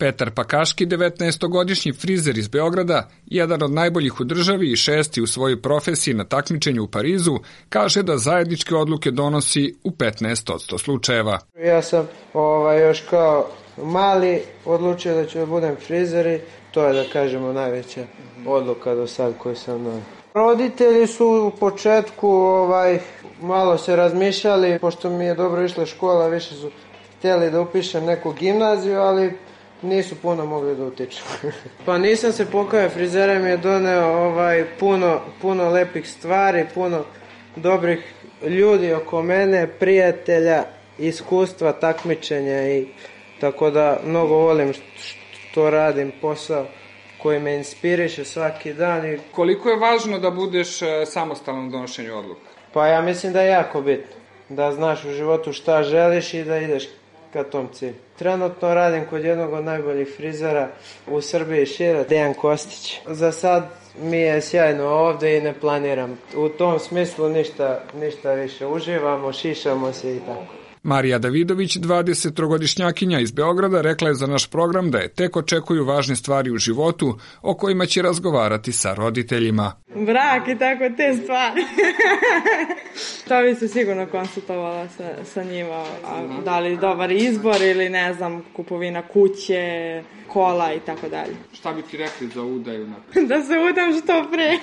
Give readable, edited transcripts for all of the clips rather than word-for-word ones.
Petar Pakaški, 19-godišnji frizer iz Beograda, jedan od najboljih u državi i 6. u svojoj profesiji na takmičenju u Parizu, kaže da zajedničke odluke donosi u 15% slučajeva. Ja sam još kao mali odlučio da ću da budem frizer i to je, da kažemo, najveća odluka do sad koju sam donio. Roditelji su u početku malo se razmišljali, pošto mi je dobro išla škola, više su htjeli da upišem neku gimnaziju, ali nisu puno mogli da utiču. Pa nisam se pokajao, frizera mi je doneo puno lepih stvari, puno dobrih ljudi oko mene, prijatelja, iskustva, takmičenja i tako da mnogo volim što radim, posao koji me inspiriše svaki dan. Koliko je važno da budeš samostalan u donošenju odluka? Pa ja mislim da je jako bitno, da znaš u životu šta želiš i da ideš ka tom cilju. Trenutno radim kod jednog od najboljih frizera u Srbiji šire, Dejan Kostić. Za sad mi je sjajno ovde i ne planiram u tom smislu ništa više. Uživamo, šišamo se i tako. Marija Davidović, 23-godišnjakinja iz Beograda, rekla je za naš program da je tek očekuju važne stvari u životu o kojima će razgovarati sa roditeljima. Brak i tako te stvari. To bi se sigurno konsultovala sa njima. Da li dobar izbor ili ne znam, kupovina kuće, kola i tako dalje. Šta bi ti rekli za udaju? Da se udam što pre.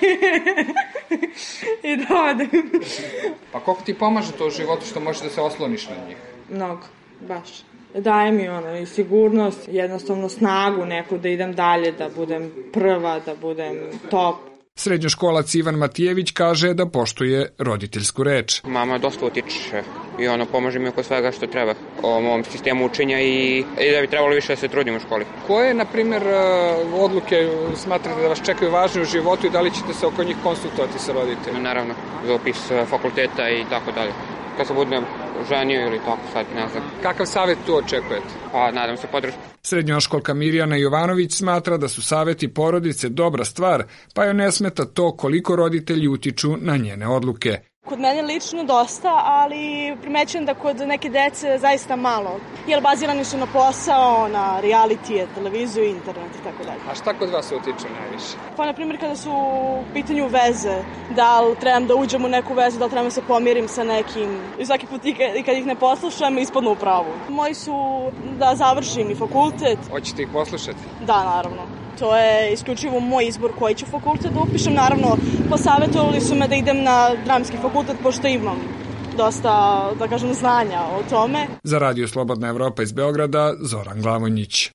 I da odem. Pa koliko ti pomaže to u životu što možeš da se osloniš na njih? Mnogo, baš. Daje mi i sigurnost, jednostavno snagu neku da idem dalje, da budem prva, da budem top. Srednjoškolac Ivan Matijević kaže da poštuje roditeljsku reč. Mama dosta utiče i pomaže mi oko svega što treba o mom sistemu učenja i da bi trebalo više da se trudim u školi. Koje, na primjer, odluke smatrate da vas čekaju važne u životu i da li ćete se oko njih konsultovati sa roditeljima? Naravno, za upis fakulteta i tako dalje. Kad se budem ženio ili tako, sad ne znam. Kakav savjet tu očekujete? Pa, nadam se podršku. Srednjoškolka Mirjana Jovanović smatra da su savjeti porodice dobra stvar, pa joj ne smeta to koliko roditelji utiču na njene odluke. Kod mene lično dosta, ali primećujem da kod neke dece zaista malo. Jer bazirani su na posao, na realitije, televiziju, internet i tako dalje. A šta kod vas utiče najviše? Pa, na primjer, kada su u pitanju veze, da li trebam da uđem u neku vezu, da li trebam da se pomirim sa nekim. I svaki put i kad ih ne poslušam, ispadnu u pravu. Moji su da završim i fakultet. Hoćete ih poslušati? Da, naravno. To je isključivo moj izbor koji ću fakultet da upišem. Naravno, posavjetovali su me da idem na dramski fakultet, pošto imam dosta, da kažem, znanja o tome. Za Radio Slobodna Evropa iz Beograda, Zoran Glavonjić.